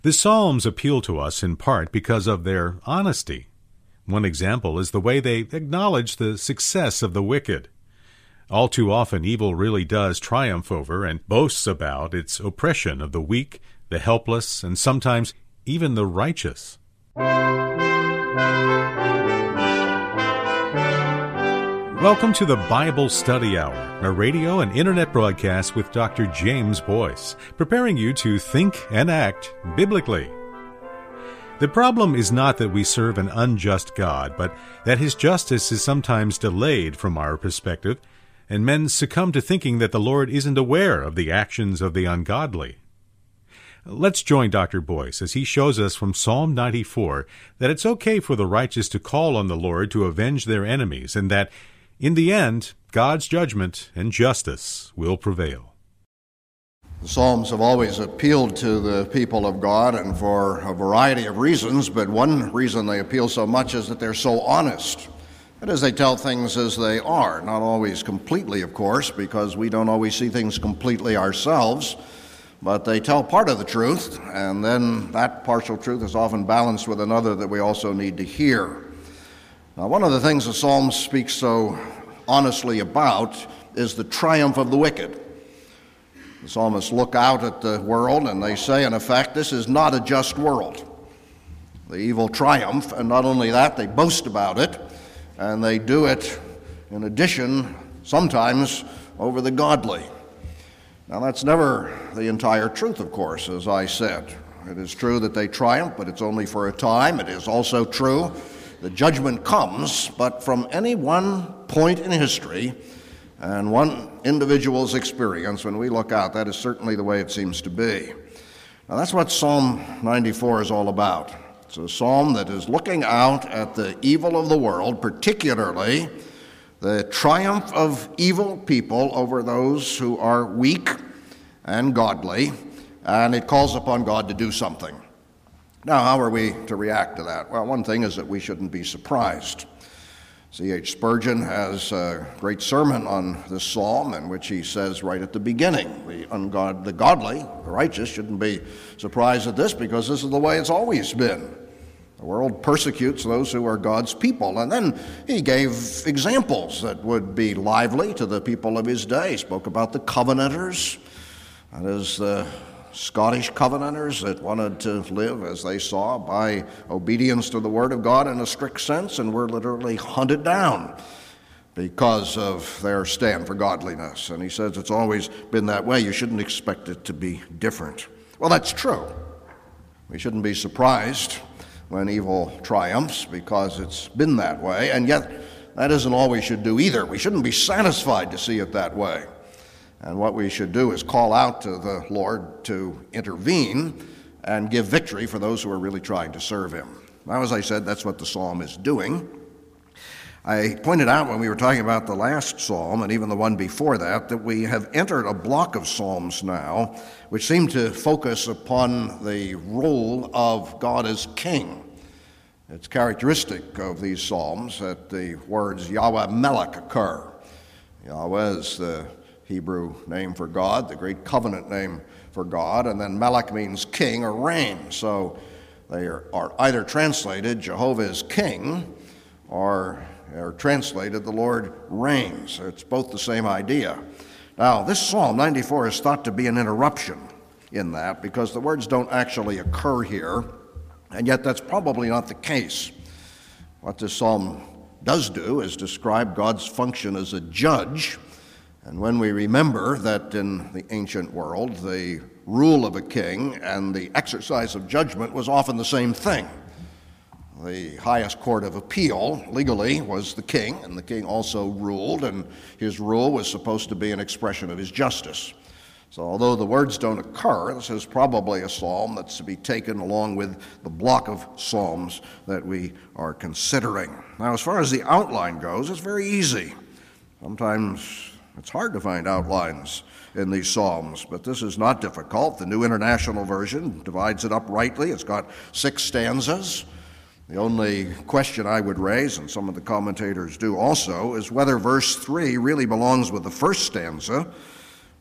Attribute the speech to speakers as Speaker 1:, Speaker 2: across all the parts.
Speaker 1: The Psalms appeal to us in part because of their honesty. One example is the way they acknowledge the success of the wicked. All too often, evil really does triumph over and boasts about its oppression of the weak, the helpless, and sometimes even the righteous. Welcome to the Bible Study Hour, a radio and internet broadcast with Dr. James Boyce, preparing you to think and act biblically. The problem is not that we serve an unjust God, but that His justice is sometimes delayed from our perspective, and men succumb to thinking that the Lord isn't aware of the actions of the ungodly. Let's join Dr. Boyce as he shows us from Psalm 94 that it's okay for the righteous to call on the Lord to avenge their enemies, and that in the end, God's judgment and justice will prevail.
Speaker 2: The Psalms have always appealed to the people of God, and for a variety of reasons, but one reason they appeal so much is that they're so honest. That is, they tell things as they are, not always completely, of course, because we don't always see things completely ourselves, but they tell part of the truth, and then that partial truth is often balanced with another that we also need to hear. Now, one of the things the Psalms speak so honestly about is the triumph of the wicked. The psalmists look out at the world and they say, in effect, this is not a just world. The evil triumph, and not only that, they boast about it, and they do it, in addition, sometimes over the godly. Now, that's never the entire truth, of course, as I said. It is true that they triumph, but it's only for a time. It is also true that judgment comes, but from any one point in history and one individual's experience, when we look out, that is certainly the way it seems to be. Now, that's what Psalm 94 is all about. It's a psalm that is looking out at the evil of the world, particularly the triumph of evil people over those who are weak and godly, and it calls upon God to do something. Now, how are we to react to that? Well, one thing is that we shouldn't be surprised. C.H. Spurgeon has a great sermon on this psalm in which he says right at the beginning, the godly, the righteous, shouldn't be surprised at this because this is the way it's always been. The world persecutes those who are God's people. And then he gave examples that would be lively to the people of his day. He spoke about the Covenanters, that is the Scottish Covenanters that wanted to live as they saw by obedience to the Word of God in a strict sense and were literally hunted down because of their stand for godliness. And he says it's always been that way. You shouldn't expect it to be different. Well, that's true. We shouldn't be surprised when evil triumphs because it's been that way, and yet that isn't all we should do either. We shouldn't be satisfied to see it that way. And what we should do is call out to the Lord to intervene and give victory for those who are really trying to serve Him. Now, as I said, that's what the psalm is doing. I pointed out when we were talking about the last psalm, and even the one before that we have entered a block of psalms now which seem to focus upon the role of God as king. It's characteristic of these psalms that the words Yahweh Melech occur. Yahweh is the Hebrew name for God, the great covenant name for God, and then Melech means king or reign. So they are either translated Jehovah is king or translated the Lord reigns. It's both the same idea. Now, this Psalm 94 is thought to be an interruption in that because the words don't actually occur here, and yet that's probably not the case. What this psalm does do is describe God's function as a judge. And when we remember that in the ancient world, the rule of a king and the exercise of judgment was often the same thing. The highest court of appeal, legally, was the king, and the king also ruled, and his rule was supposed to be an expression of his justice. So although the words don't occur, this is probably a psalm that's to be taken along with the block of psalms that we are considering. Now, as far as the outline goes, it's very easy. Sometimes it's hard to find outlines in these psalms, but this is not difficult. The New International Version divides it up rightly. It's got 6 stanzas. The only question I would raise, and some of the commentators do also, is whether verse 3 really belongs with the first stanza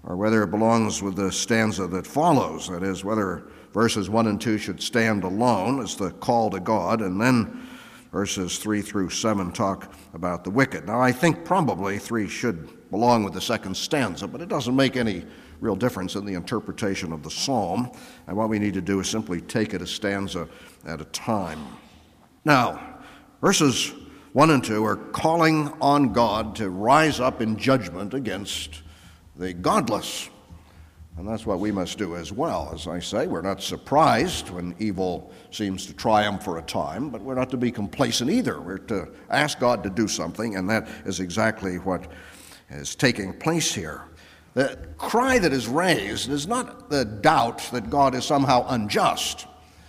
Speaker 2: or whether it belongs with the stanza that follows, that is, whether verses 1 and 2 should stand alone as the call to God, and then verses 3 through 7 talk about the wicked. Now, I think probably 3 should belong with the second stanza, but it doesn't make any real difference in the interpretation of the psalm, and what we need to do is simply take it a stanza at a time. Now, verses 1 and 2 are calling on God to rise up in judgment against the godless. And that's what we must do as well. As I say, we're not surprised when evil seems to triumph for a time, but we're not to be complacent either. We're to ask God to do something, and that is exactly what is taking place here. The cry that is raised is not the doubt that God is somehow unjust,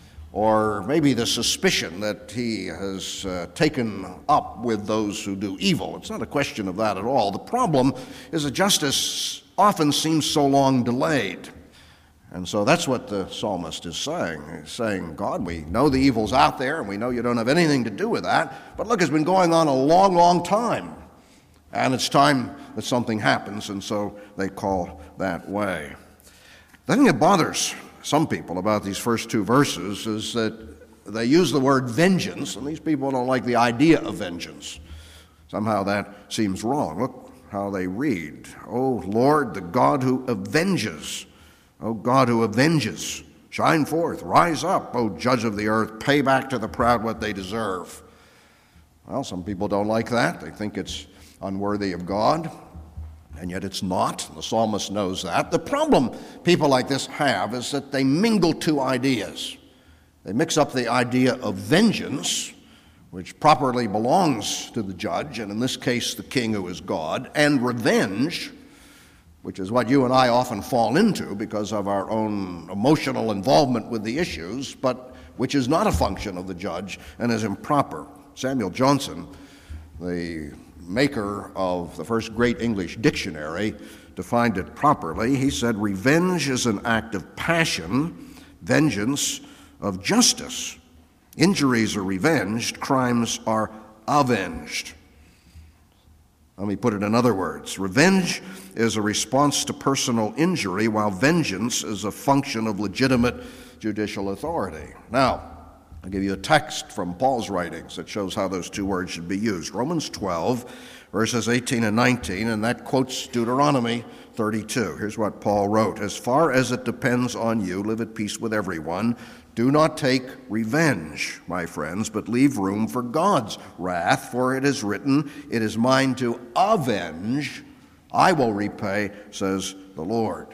Speaker 2: or maybe the suspicion that he has taken up with those who do evil. It's not a question of that at all. The problem is that justice often seems so long delayed. And so that's what the psalmist is saying. He's saying, God, we know the evil's out there, and we know you don't have anything to do with that, but look, it's been going on a long, long time, and it's time that something happens, and so they call that way. The thing that bothers some people about these first 2 verses is that they use the word vengeance, and these people don't like the idea of vengeance. Somehow that seems wrong. Look how they read. O Lord, the God who avenges. O God who avenges. Shine forth, rise up, O Judge of the earth, pay back to the proud what they deserve. Well, some people don't like that. They think it's unworthy of God, and yet it's not. The psalmist knows that. The problem people like this have is that they mingle 2 ideas. They mix up the idea of vengeance, which properly belongs to the judge, and in this case the king who is God, and revenge, which is what you and I often fall into because of our own emotional involvement with the issues, but which is not a function of the judge and is improper. Samuel Johnson, the maker of the first great English dictionary, defined it properly. He said, revenge is an act of passion, vengeance of justice. Injuries are revenged, crimes are avenged. Let me put it in other words. Revenge is a response to personal injury, while vengeance is a function of legitimate judicial authority. Now, I'll give you a text from Paul's writings that shows how those 2 words should be used. Romans 12, verses 18 and 19, and that quotes Deuteronomy 32. Here's what Paul wrote. As far as it depends on you, live at peace with everyone. Do not take revenge, my friends, but leave room for God's wrath, for it is written, it is mine to avenge, I will repay, says the Lord.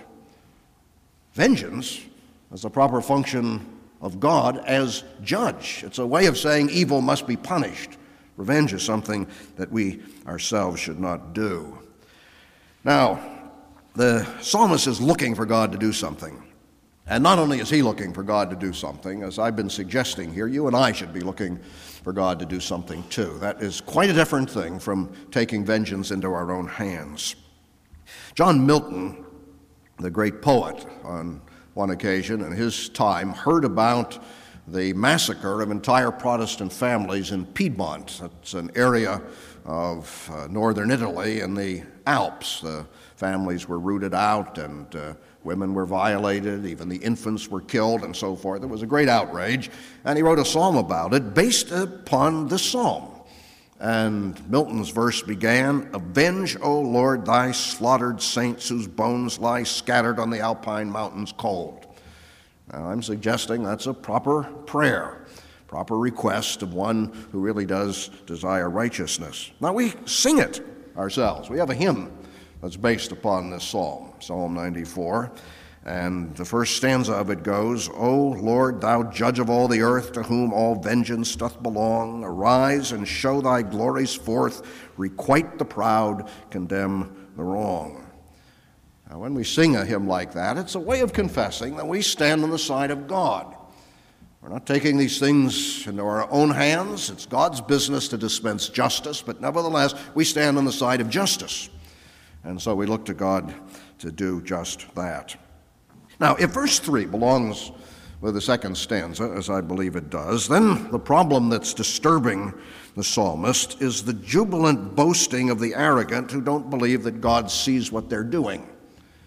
Speaker 2: Vengeance is the proper function of God as judge. It's a way of saying evil must be punished. Revenge is something that we ourselves should not do. Now, the psalmist is looking for God to do something. And not only is he looking for God to do something, as I've been suggesting here, you and I should be looking for God to do something too. That is quite a different thing from taking vengeance into our own hands. John Milton, the great poet, on one occasion in his time, heard about the massacre of entire Protestant families in Piedmont. That's an area of northern Italy in the Alps. The families were rooted out, and women were violated, even the infants were killed, and so forth. There was a great outrage, and he wrote a psalm about it based upon this psalm. And Milton's verse began, Avenge, O Lord, thy slaughtered saints whose bones lie scattered on the Alpine mountains cold. Now, I'm suggesting that's a proper prayer, proper request of one who really does desire righteousness. Now, we sing it ourselves. We have a hymn that's based upon this psalm, Psalm 94. And the first stanza of it goes, O Lord, thou judge of all the earth, to whom all vengeance doth belong, arise and show thy glories forth, requite the proud, condemn the wrong. Now, when we sing a hymn like that, it's a way of confessing that we stand on the side of God. We're not taking these things into our own hands. It's God's business to dispense justice, but nevertheless, we stand on the side of justice. And so we look to God to do just that. Now, if verse 3 belongs with the second stanza, as I believe it does, then the problem that's disturbing the psalmist is the jubilant boasting of the arrogant who don't believe that God sees what they're doing.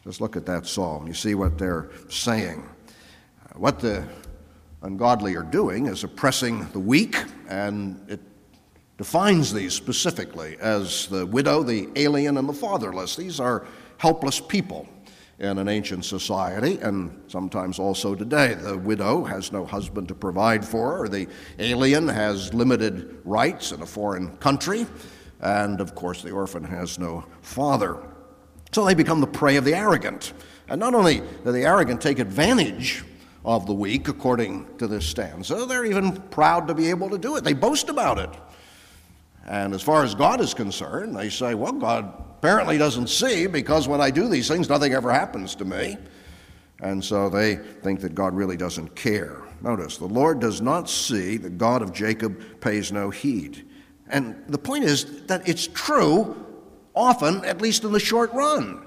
Speaker 2: Just look at that psalm. You see what they're saying. What the ungodly are doing is oppressing the weak, and it defines these specifically as the widow, the alien, and the fatherless. These are helpless people in an ancient society, and sometimes also today. The widow has no husband to provide for her. The alien has limited rights in a foreign country. And, of course, the orphan has no father. So they become the prey of the arrogant. And not only do the arrogant take advantage of the weak, according to this stanza, they're even proud to be able to do it. They boast about it. And as far as God is concerned, they say, well, God apparently doesn't see, because when I do these things, nothing ever happens to me. And so they think that God really doesn't care. Notice, the Lord does not see, the God of Jacob pays no heed. And the point is that it's true often, at least in the short run.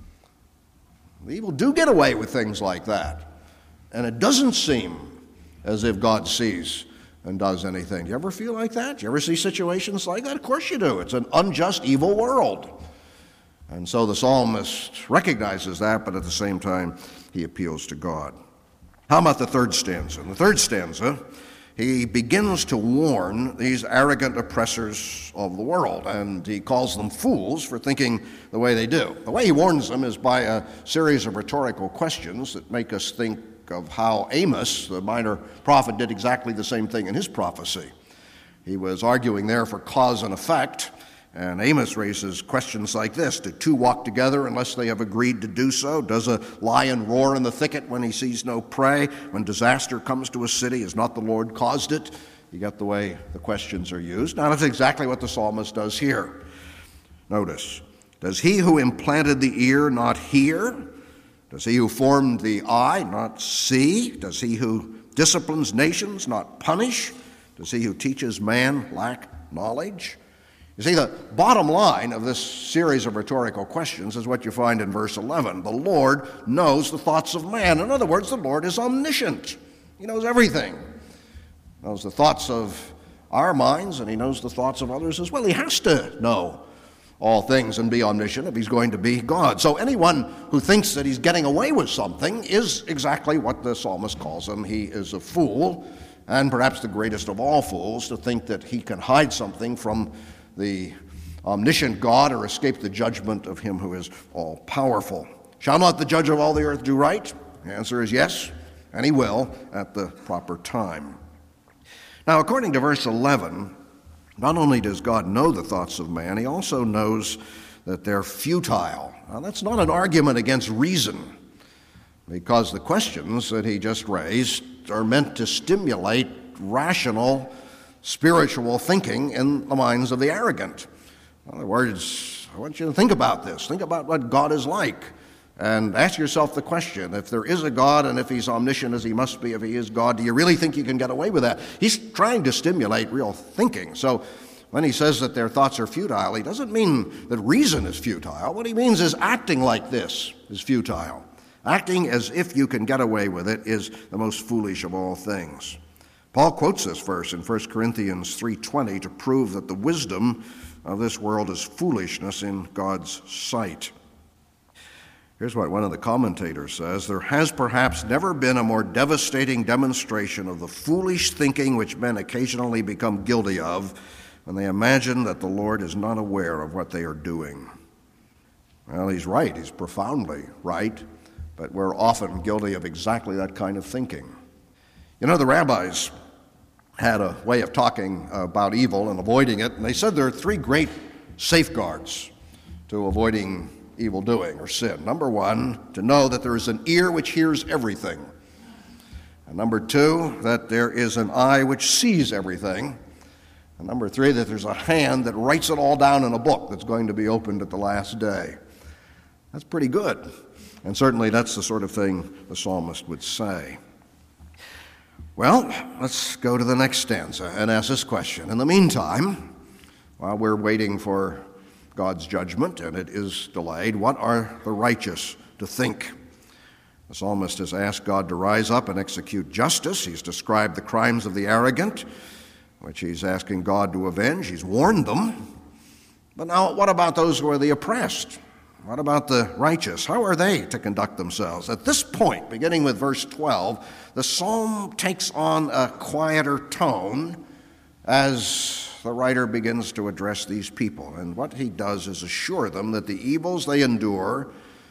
Speaker 2: The evil do get away with things like that. And it doesn't seem as if God sees and does anything. Do you ever feel like that? Do you ever see situations like that? Of course you do. It's an unjust, evil world. And so the psalmist recognizes that, but at the same time, he appeals to God. How about the third stanza? In the third stanza, he begins to warn these arrogant oppressors of the world, and he calls them fools for thinking the way they do. The way he warns them is by a series of rhetorical questions that make us think of how Amos, the minor prophet, did exactly the same thing in his prophecy. He was arguing there for cause and effect, and Amos raises questions like this: do two walk together unless they have agreed to do so? Does a lion roar in the thicket when he sees no prey? When disaster comes to a city, has not the Lord caused it? You get the way the questions are used. Now, that's exactly what the psalmist does here. Notice, does he who implanted the ear not hear? Does he who formed the eye not see? Does he who disciplines nations not punish? Does he who teaches man lack knowledge? You see, the bottom line of this series of rhetorical questions is what you find in verse 11. The Lord knows the thoughts of man. In other words, the Lord is omniscient. He knows everything. He knows the thoughts of our minds, and he knows the thoughts of others as well. He has to know all things and be omniscient if he's going to be God. So anyone who thinks that he's getting away with something is exactly what the psalmist calls him. He is a fool, and perhaps the greatest of all fools, to think that he can hide something from the omniscient God or escape the judgment of him who is all-powerful. Shall not the judge of all the earth do right? The answer is yes, and he will at the proper time. Now, according to verse 11, not only does God know the thoughts of man, he also knows that they're futile. Now, that's not an argument against reason, because the questions that he just raised are meant to stimulate rational, spiritual thinking in the minds of the arrogant. In other words, I want you to think about this. Think about what God is like, and ask yourself the question: if there is a God, and if he's omniscient as he must be, if he is God, do you really think you can get away with that? He's trying to stimulate real thinking. So when he says that their thoughts are futile, he doesn't mean that reason is futile. What he means is acting like this is futile. Acting as if you can get away with it is the most foolish of all things. Paul quotes this verse in 1 Corinthians 3:20 to prove that the wisdom of this world is foolishness in God's sight. Here's what one of the commentators says: there has perhaps never been a more devastating demonstration of the foolish thinking which men occasionally become guilty of when they imagine that the Lord is not aware of what they are doing. Well, he's right. He's profoundly right. But we're often guilty of exactly that kind of thinking. You know, the rabbis had a way of talking about evil and avoiding it, and they said there are three great safeguards to avoiding evil doing or sin. Number one, to know that there is an ear which hears everything. And number two, that there is an eye which sees everything. And number three, that there's a hand that writes it all down in a book that's going to be opened at the last day. That's pretty good. And certainly that's the sort of thing the psalmist would say. Well, let's go to the next stanza and ask this question. In the meantime, while we're waiting for God's judgment, and it is delayed, what are the righteous to think? The psalmist has asked God to rise up and execute justice. He's described the crimes of the arrogant, which he's asking God to avenge. He's warned them. But now, what about those who are the oppressed? What about the righteous? How are they to conduct themselves? At this point, beginning with verse 12, the psalm takes on a quieter tone as the writer begins to address these people. And what he does is assure them that the evils they endure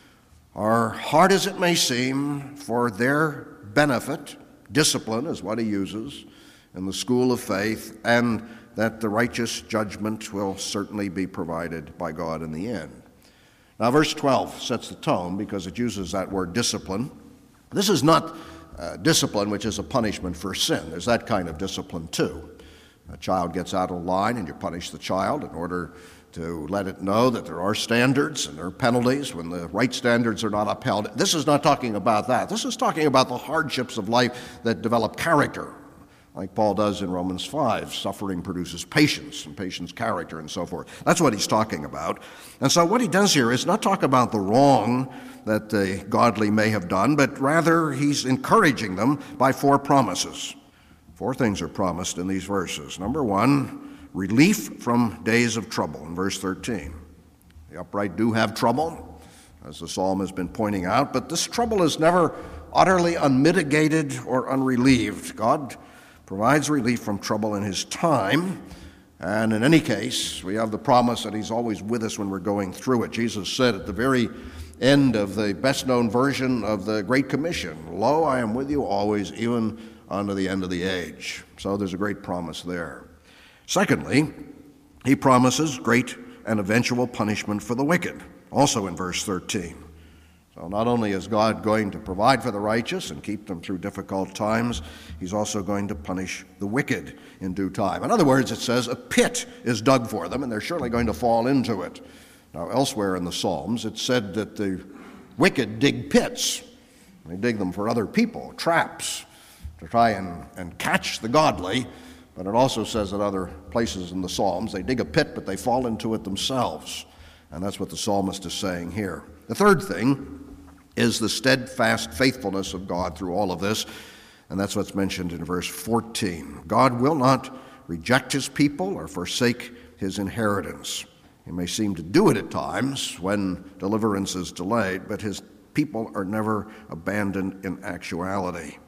Speaker 2: are, hard as it may seem, for their benefit. Discipline is what he uses in the school of faith, and that the righteous judgment will certainly be provided by God in the end. Now, verse 12 sets the tone because it uses that word discipline. This is not discipline which is a punishment for sin. There's that kind of discipline too. A child gets out of line and you punish the child in order to let it know that there are standards and there are penalties when the right standards are not upheld. This is not talking about that. This is talking about the hardships of life that develop character, like Paul does in Romans 5. Suffering produces patience, and patience character, and so forth. That's what he's talking about. And so what he does here is not talk about the wrong that the godly may have done, but rather he's encouraging them by 4 promises. 4 things are promised in these verses. Number 1, relief from days of trouble in verse 13. The upright do have trouble, as the psalm has been pointing out, but this trouble is never utterly unmitigated or unrelieved. God provides relief from trouble in his time, and in any case, we have the promise that he's always with us when we're going through it. Jesus said at the very end of the best-known version of the Great Commission, "Lo, I am with you always, even unto the end of the age." So there's a great promise there. Secondly, he promises great and eventual punishment for the wicked, also in verse 13. So not only is God going to provide for the righteous and keep them through difficult times, he's also going to punish the wicked in due time. In other words, it says a pit is dug for them, and they're surely going to fall into it. Now, elsewhere in the Psalms, it's said that the wicked dig pits. They dig them for other people, traps, to try and catch the godly. But it also says at other places in the Psalms, they dig a pit, but they fall into it themselves. And that's what the psalmist is saying here. The third thing is the steadfast faithfulness of God through all of this, and that's what's mentioned in verse 14. God will not reject his people or forsake his inheritance. He may seem to do it at times when deliverance is delayed, but his people are never abandoned in actuality.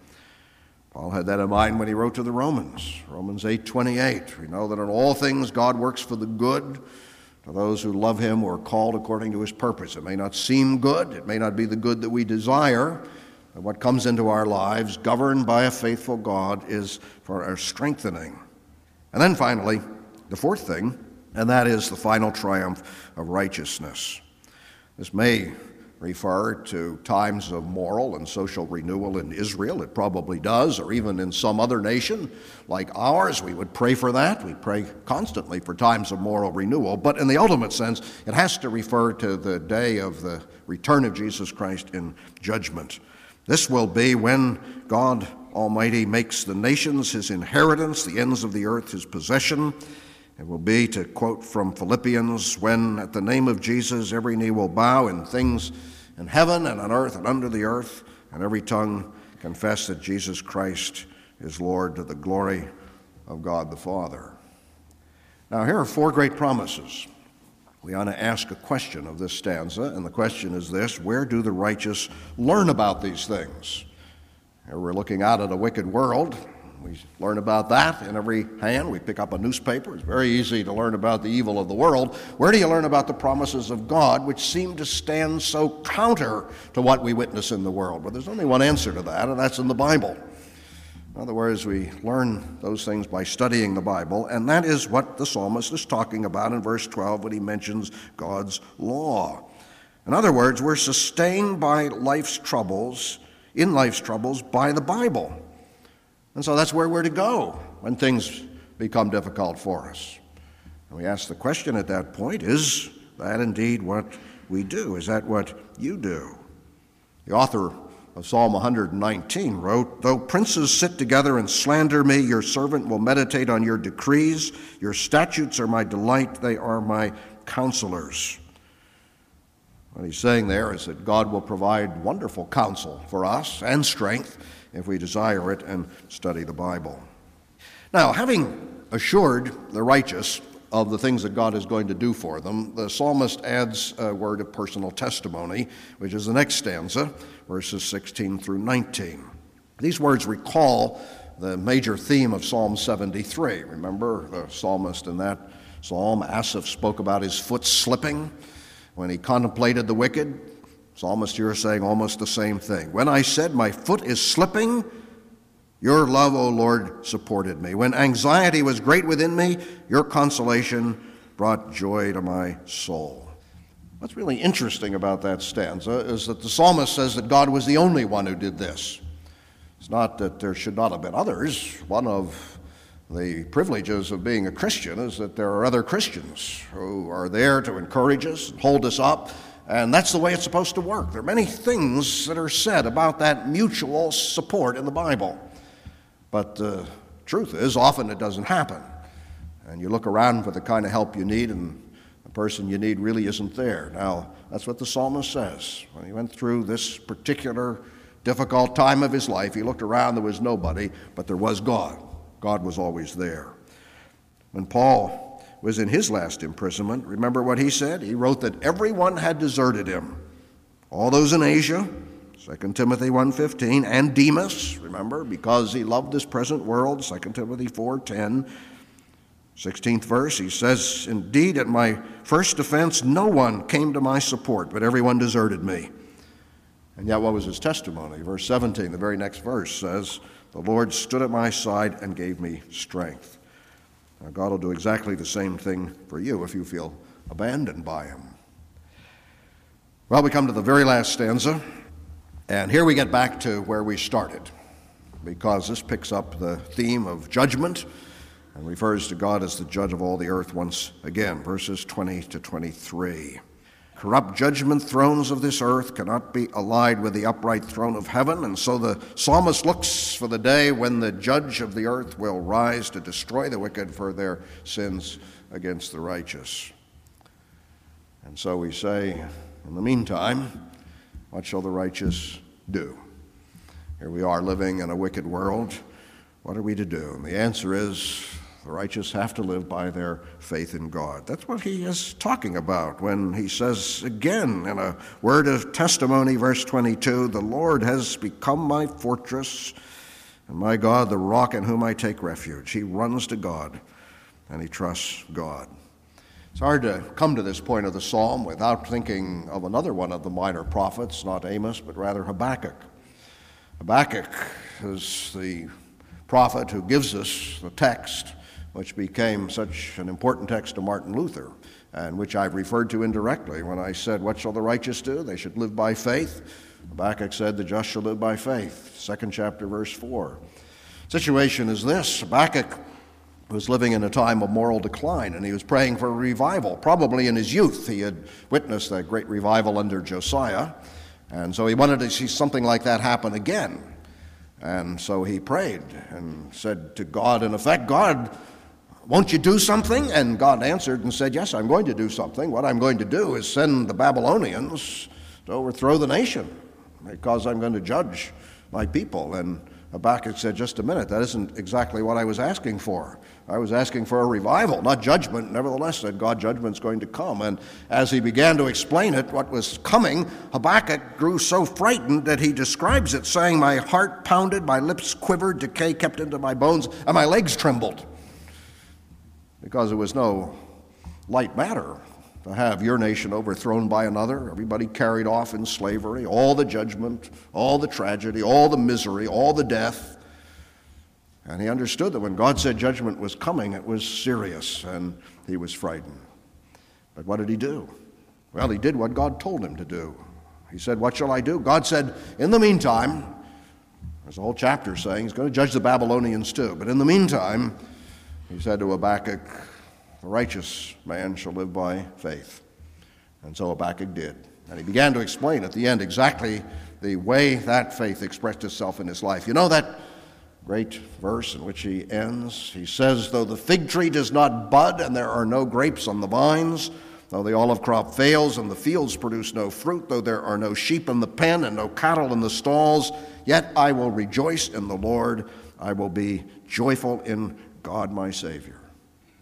Speaker 2: Paul had that in mind when he wrote to the Romans. Romans 8:28. We know that in all things God works for the good to those who love him or are called according to his purpose. It may not seem good, it may not be the good that we desire, but what comes into our lives, governed by a faithful God, is for our strengthening. And then finally, the fourth thing, and that is the final triumph of righteousness. This may refer to times of moral and social renewal in Israel. It probably does, or even in some other nation like ours. We would pray for that. We pray constantly for times of moral renewal. But in the ultimate sense, it has to refer to the day of the return of Jesus Christ in judgment. This will be when God Almighty makes the nations his inheritance, the ends of the earth his possession. It will be, to quote from Philippians, when at the name of Jesus every knee will bow in things in heaven and on earth and under the earth, and every tongue confess that Jesus Christ is Lord, to the glory of God the Father. Now, here are 4 great promises. We ought to ask a question of this stanza, and the question is this: where do the righteous learn about these things? Here we're looking out at a wicked world. We learn about that in every hand. We pick up a newspaper. It's very easy to learn about the evil of the world. Where do you learn about the promises of God, which seem to stand so counter to what we witness in the world? Well, there's only one answer to that, and that's in the Bible. In other words, we learn those things by studying the Bible, and that is what the psalmist is talking about in verse 12 when he mentions God's law. In other words, we're sustained by life's troubles, by the Bible. And so that's where we're to go when things become difficult for us. And we ask the question at that point, is that indeed what we do? Is that what you do? The author of Psalm 119 wrote, "Though princes sit together and slander me, your servant will meditate on your decrees. Your statutes are my delight. They are my counselors." What he's saying there is that God will provide wonderful counsel for us and strength if we desire it and study the Bible. Now, having assured the righteous of the things that God is going to do for them, the psalmist adds a word of personal testimony, which is the next stanza, verses 16 through 19. These words recall the major theme of Psalm 73. Remember, the psalmist in that psalm, Asaph, spoke about his foot slipping when he contemplated the wicked. Psalmist here is saying almost the same thing. When I said my foot is slipping, your love, O Lord, supported me. When anxiety was great within me, your consolation brought joy to my soul. What's really interesting about that stanza is that the psalmist says that God was the only one who did this. It's not that there should not have been others. One of the privileges of being a Christian is that there are other Christians who are there to encourage us, hold us up, and that's the way it's supposed to work. There are many things that are said about that mutual support in the Bible. But the truth is, often it doesn't happen. And you look around for the kind of help you need, and the person you need really isn't there. Now, that's what the psalmist says. When he went through this particular difficult time of his life, he looked around, there was nobody, but there was God. God was always there. When Paul was in his last imprisonment, remember what he said? He wrote that everyone had deserted him. All those in Asia, 2 Timothy 1:15, and Demas, remember, because he loved this present world, 2 Timothy 4:10, 16th verse, he says, indeed, at my first defense, no one came to my support, but everyone deserted me. And yet what was his testimony? Verse 17, the very next verse says, the Lord stood at my side and gave me strength. Now, God will do exactly the same thing for you if you feel abandoned by him. Well, we come to the very last stanza. And here we get back to where we started, because this picks up the theme of judgment and refers to God as the judge of all the earth once again, verses 20 to 23. Corrupt judgment thrones of this earth cannot be allied with the upright throne of heaven, and so the psalmist looks for the day when the judge of the earth will rise to destroy the wicked for their sins against the righteous. And so we say, in the meantime, what shall the righteous do? Here we are living in a wicked world. What are we to do? And the answer is the righteous have to live by their faith in God. That's what he is talking about when he says again in a word of testimony, verse 22, the Lord has become my fortress and my God, the rock in whom I take refuge. He runs to God and he trusts God. It's hard to come to this point of the psalm without thinking of another one of the minor prophets, not Amos, but rather Habakkuk. Habakkuk is the prophet who gives us the text which became such an important text to Martin Luther, and which I've referred to indirectly when I said, what shall the righteous do? They should live by faith. Habakkuk said, the just shall live by faith. 2nd chapter, verse 4. Situation is this. Habakkuk was living in a time of moral decline, and he was praying for a revival. Probably in his youth he had witnessed that great revival under Josiah, and so he wanted to see something like that happen again. And so he prayed and said to God, in effect, God, won't you do something? And God answered and said, yes, I'm going to do something. What I'm going to do is send the Babylonians to overthrow the nation, because I'm going to judge my people. And Habakkuk said, just a minute, that isn't exactly what I was asking for. I was asking for a revival, not judgment. Nevertheless, said God, judgment's going to come. And as he began to explain it, what was coming, Habakkuk grew so frightened that he describes it, saying, my heart pounded, my lips quivered, decay kept into my bones, and my legs trembled. Because it was no light matter to have your nation overthrown by another, everybody carried off in slavery, all the judgment, all the tragedy, all the misery, all the death. And he understood that when God said judgment was coming, it was serious, and he was frightened. But what did he do? Well, he did what God told him to do. He said, what shall I do? God said, in the meantime, there's a whole chapter saying he's going to judge the Babylonians too, but in the meantime, he said to Habakkuk, the righteous man shall live by faith. And so Habakkuk did. And he began to explain at the end exactly the way that faith expressed itself in his life. You know that great verse in which he ends? He says, though the fig tree does not bud and there are no grapes on the vines, though the olive crop fails and the fields produce no fruit, though there are no sheep in the pen and no cattle in the stalls, yet I will rejoice in the Lord. I will be joyful in God my Savior.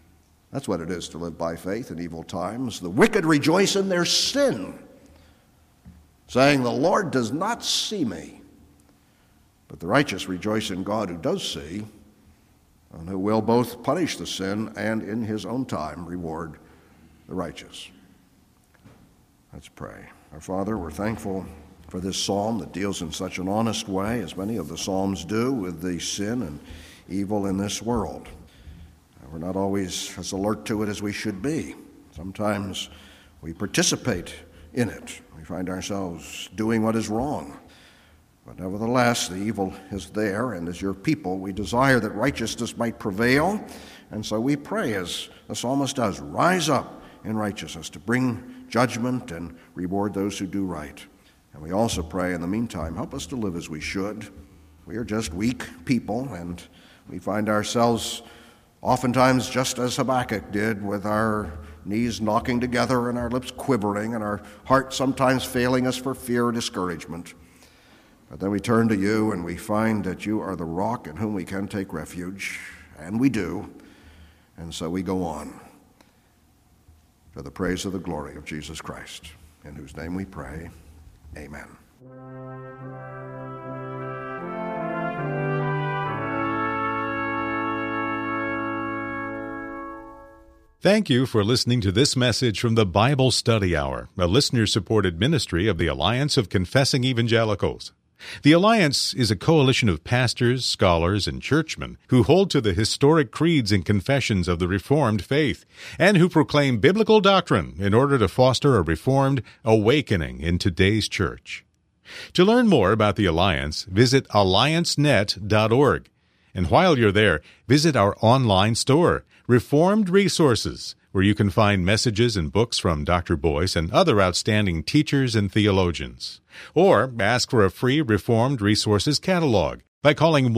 Speaker 2: That's what it is to live by faith in evil times. The wicked rejoice in their sin, saying, "The Lord does not see me." But the righteous rejoice in God who does see, and who will both punish the sin and in his own time reward the righteous. Let's pray. Our Father, we're thankful for this psalm that deals in such an honest way, as many of the psalms do, with the sin and evil in this world. We're not always as alert to it as we should be. Sometimes we participate in it. We find ourselves doing what is wrong. But nevertheless, the evil is there, and as your people, we desire that righteousness might prevail. And so we pray, as the psalmist does, rise up in righteousness to bring judgment and reward those who do right. And we also pray, in the meantime, help us to live as we should. We are just weak people, and we find ourselves oftentimes just as Habakkuk did, with our knees knocking together and our lips quivering and our heart sometimes failing us for fear or discouragement. But then we turn to you and we find that you are the rock in whom we can take refuge, and we do, and so we go on to the praise of the glory of Jesus Christ, in whose name we pray. Amen.
Speaker 1: Thank you for listening to this message from the Bible Study Hour, a listener-supported ministry of the Alliance of Confessing Evangelicals. The Alliance is a coalition of pastors, scholars, and churchmen who hold to the historic creeds and confessions of the Reformed faith and who proclaim biblical doctrine in order to foster a Reformed awakening in today's church. To learn more about the Alliance, visit alliancenet.org. And while you're there, visit our online store, Reformed Resources, where you can find messages and books from Dr. Boyce and other outstanding teachers and theologians. Or ask for a free Reformed Resources catalog by calling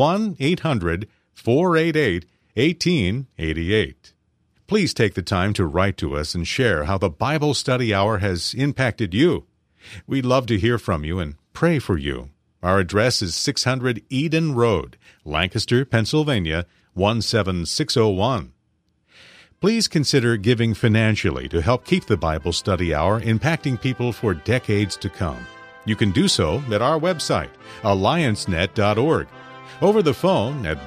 Speaker 1: 1-800-488-1888. Please take the time to write to us and share how the Bible Study Hour has impacted you. We'd love to hear from you and pray for you. Our address is 600 Eden Road, Lancaster, Pennsylvania, 17601. Please consider giving financially to help keep the Bible Study Hour impacting people for decades to come. You can do so at our website, alliancenet.org, over the phone at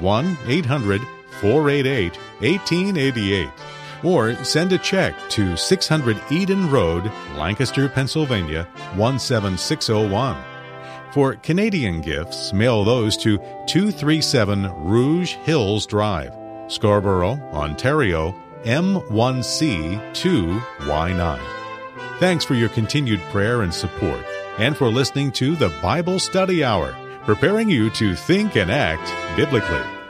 Speaker 1: 1-800-488-1888, or send a check to 600 Eden Road, Lancaster, Pennsylvania, 17601. For Canadian gifts, mail those to 237 Rouge Hills Drive, Scarborough, Ontario, M1C2Y9. Thanks for your continued prayer and support, and for listening to the Bible Study Hour, preparing you to think and act biblically.